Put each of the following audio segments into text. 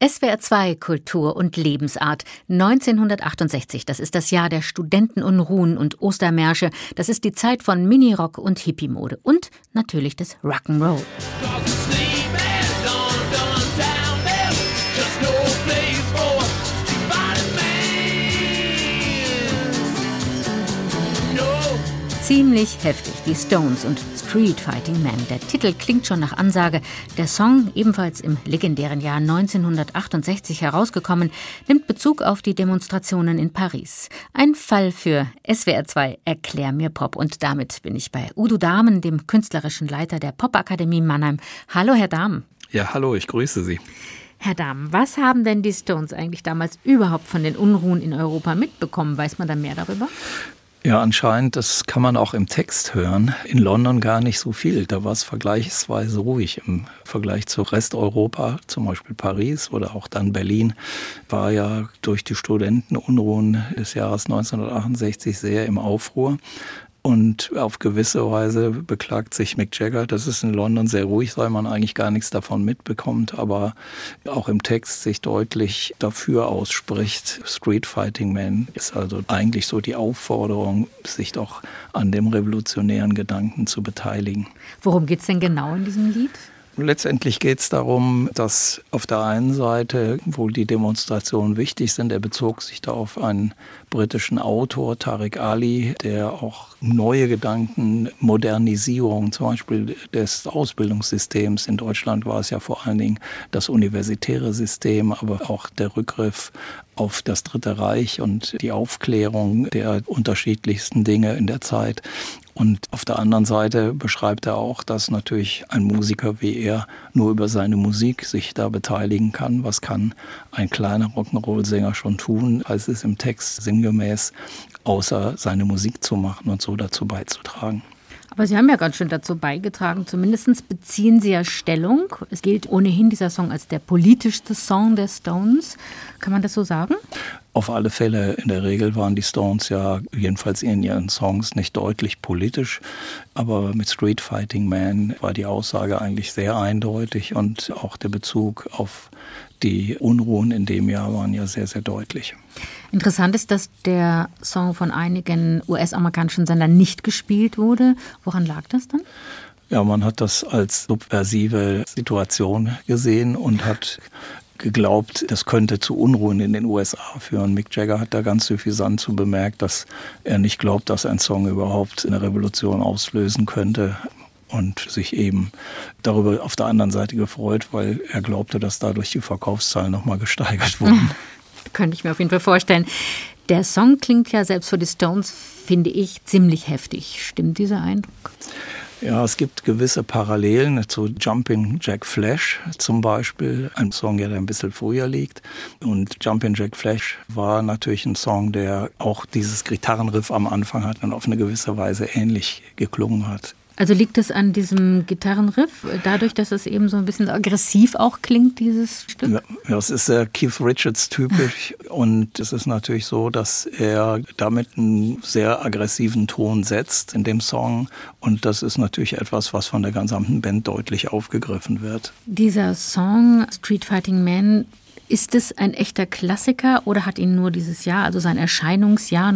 SWR 2 Kultur und Lebensart 1968, das ist das Jahr der Studentenunruhen und Ostermärsche. Das ist die Zeit von Minirock und Hippie-Mode und natürlich des Rock'n'Roll. Ziemlich heftig, die Stones und Street Fighting Man. Der Titel klingt schon nach Ansage. Der Song, ebenfalls im legendären Jahr 1968 herausgekommen, nimmt Bezug auf die Demonstrationen in Paris. Ein Fall für SWR 2 Erklär mir Pop. Und damit bin ich bei Udo Dahmen, dem künstlerischen Leiter der Popakademie Mannheim. Hallo, Herr Dahmen. Ja, hallo, ich grüße Sie. Herr Dahmen, was haben denn die Stones eigentlich damals überhaupt von den Unruhen in Europa mitbekommen? Weiß man da mehr darüber? Ja, anscheinend, das kann man auch im Text hören. In London gar nicht so viel. Da war es vergleichsweise ruhig im Vergleich zu Resteuropa, zum Beispiel Paris oder auch dann Berlin, war ja durch die Studentenunruhen des Jahres 1968 sehr im Aufruhr. Und auf gewisse Weise beklagt sich Mick Jagger, dass es in London sehr ruhig sei, man eigentlich gar nichts davon mitbekommt, aber auch im Text sich deutlich dafür ausspricht. Street Fighting Man ist also eigentlich so die Aufforderung, sich doch an dem revolutionären Gedanken zu beteiligen. Worum geht's denn genau in diesem Lied? Letztendlich geht es darum, dass auf der einen Seite wohl die Demonstrationen wichtig sind. Er bezog sich da auf einen britischen Autor, Tariq Ali, der auch neue Gedanken, Modernisierung, zum Beispiel des Ausbildungssystems. In Deutschland war es ja vor allen Dingen das universitäre System, aber auch der Rückgriff auf das Dritte Reich und die Aufklärung der unterschiedlichsten Dinge in der Zeit. Und auf der anderen Seite beschreibt er auch, dass natürlich ein Musiker wie er nur über seine Musik sich da beteiligen kann. Was kann ein kleiner Rock'n'Roll-Sänger schon tun, heißt es im Text sinngemäß, außer seine Musik zu machen und so dazu beizutragen. Aber Sie haben ja ganz schön dazu beigetragen, zumindest beziehen Sie ja Stellung. Es gilt ohnehin dieser Song als der politischste Song der Stones. Kann man das so sagen? Auf alle Fälle, in der Regel waren die Stones ja jedenfalls in ihren Songs nicht deutlich politisch. Aber mit Street Fighting Man war die Aussage eigentlich sehr eindeutig und auch der Bezug auf die Unruhen in dem Jahr waren ja sehr, sehr deutlich. Interessant ist, dass der Song von einigen US-amerikanischen Sendern nicht gespielt wurde. Woran lag das dann? Ja, man hat das als subversive Situation gesehen und hat geglaubt, das könnte zu Unruhen in den USA führen. Mick Jagger hat da ganz suffisant zu bemerkt, dass er nicht glaubt, dass ein Song überhaupt eine Revolution auslösen könnte. Und sich eben darüber auf der anderen Seite gefreut, weil er glaubte, dass dadurch die Verkaufszahlen nochmal gesteigert wurden. Könnte ich mir auf jeden Fall vorstellen. Der Song klingt ja selbst für die Stones, finde ich, ziemlich heftig. Stimmt dieser Eindruck? Ja, es gibt gewisse Parallelen zu Jumpin' Jack Flash zum Beispiel, ein Song, der ein bisschen früher liegt. Und Jumpin' Jack Flash war natürlich ein Song, der auch dieses Gitarrenriff am Anfang hat und auf eine gewisse Weise ähnlich geklungen hat. Also liegt es an diesem Gitarrenriff, dadurch, dass es eben so ein bisschen aggressiv auch klingt, dieses Stück? Ja, es ist sehr Keith Richards typisch und es ist natürlich so, dass er damit einen sehr aggressiven Ton setzt in dem Song und das ist natürlich etwas, was von der gesamten Band deutlich aufgegriffen wird. Dieser Song Street Fighting Man, ist es ein echter Klassiker oder hat ihn nur dieses Jahr, also sein Erscheinungsjahr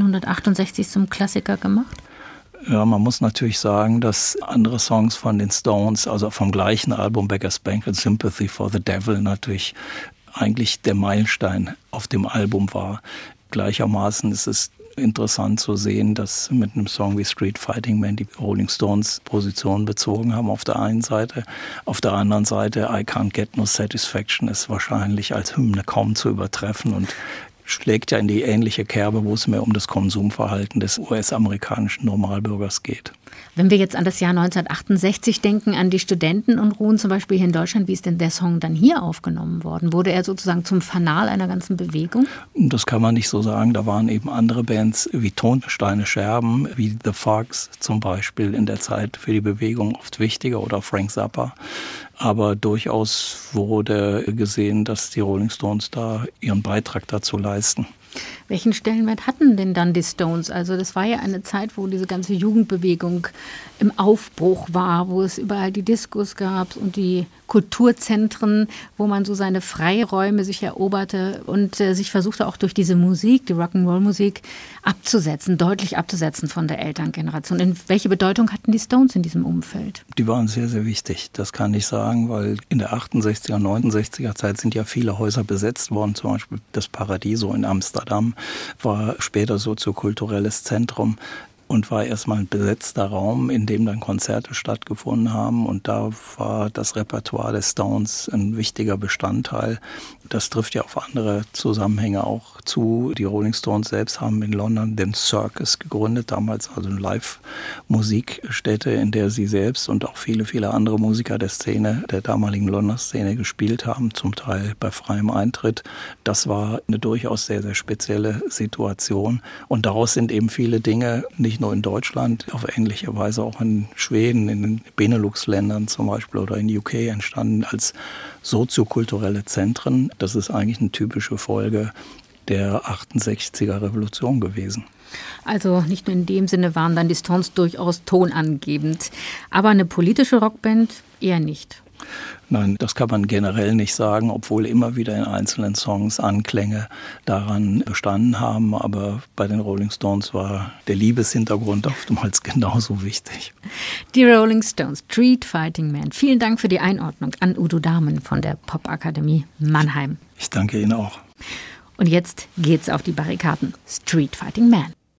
1968 zum Klassiker gemacht? Ja, man muss natürlich sagen, dass andere Songs von den Stones, also vom gleichen Album Beggar's Banquet, Sympathy for the Devil, natürlich eigentlich der Meilenstein auf dem Album war. Gleichermaßen ist es interessant zu sehen, dass mit einem Song wie Street Fighting Man die Rolling Stones Position bezogen haben auf der einen Seite. Auf der anderen Seite I Can't Get No Satisfaction ist wahrscheinlich als Hymne kaum zu übertreffen und schlägt ja in die ähnliche Kerbe, wo es mehr um das Konsumverhalten des US-amerikanischen Normalbürgers geht. Wenn wir jetzt an das Jahr 1968 denken, an die Studentenunruhen zum Beispiel hier in Deutschland, wie ist denn der Song dann hier aufgenommen worden? Wurde er sozusagen zum Fanal einer ganzen Bewegung? Das kann man nicht so sagen. Da waren eben andere Bands wie Tonsteine Scherben, wie The Fox zum Beispiel in der Zeit für die Bewegung oft wichtiger oder Frank Zappa. Aber durchaus wurde gesehen, dass die Rolling Stones da ihren Beitrag dazu leisten. Welchen Stellenwert hatten denn dann die Stones? Also das war ja eine Zeit, wo diese ganze Jugendbewegung im Aufbruch war, wo es überall die Diskos gab und die Kulturzentren, wo man so seine Freiräume sich eroberte und sich versuchte auch durch diese Musik, die Rock'n'Roll-Musik, deutlich abzusetzen von der Elterngeneration. Und welche Bedeutung hatten die Stones in diesem Umfeld? Die waren sehr, sehr wichtig. Das kann ich sagen, weil in der 68er, 69er Zeit sind ja viele Häuser besetzt worden. Zum Beispiel das Paradiso in Amsterdam war später soziokulturelles Zentrum und war erstmal ein besetzter Raum, in dem dann Konzerte stattgefunden haben. Und da war das Repertoire des Stones ein wichtiger Bestandteil. Das trifft ja auf andere Zusammenhänge auch zu. Die Rolling Stones selbst haben in London den Circus gegründet, damals also eine Live-Musikstätte, in der sie selbst und auch viele, viele andere Musiker der Szene, der damaligen Londoner Szene gespielt haben, zum Teil bei freiem Eintritt. Das war eine durchaus sehr, sehr spezielle Situation. Und daraus sind eben viele Dinge, nicht nur in Deutschland, auf ähnliche Weise auch in Schweden, in den Benelux-Ländern zum Beispiel oder in UK entstanden als soziokulturelle Zentren. Das ist eigentlich eine typische Folge der 68er Revolution gewesen. Also nicht nur in dem Sinne waren dann die Stones durchaus tonangebend, aber eine politische Rockband eher nicht. Nein, das kann man generell nicht sagen, obwohl immer wieder in einzelnen Songs Anklänge daran bestanden haben. Aber bei den Rolling Stones war der Liebeshintergrund oftmals genauso wichtig. Die Rolling Stones, Street Fighting Man. Vielen Dank für die Einordnung an Udo Dahmen von der Popakademie Mannheim. Ich danke Ihnen auch. Und jetzt geht's auf die Barrikaden. Street Fighting Man.